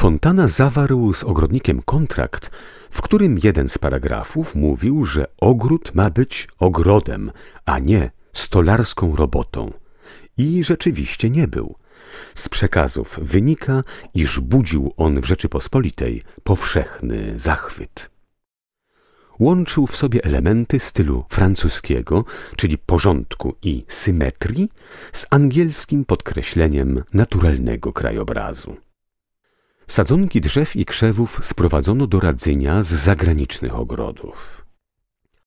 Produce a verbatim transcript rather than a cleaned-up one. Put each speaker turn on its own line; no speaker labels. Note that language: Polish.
Fontana zawarł z ogrodnikiem kontrakt, w którym jeden z paragrafów mówił, że ogród ma być ogrodem, a nie stolarską robotą. I rzeczywiście nie był. Z przekazów wynika, iż budził on w Rzeczypospolitej powszechny zachwyt. Łączył w sobie elementy stylu francuskiego, czyli porządku i symetrii, z angielskim podkreśleniem naturalnego krajobrazu. Sadzonki drzew i krzewów sprowadzono do Radzynia z zagranicznych ogrodów.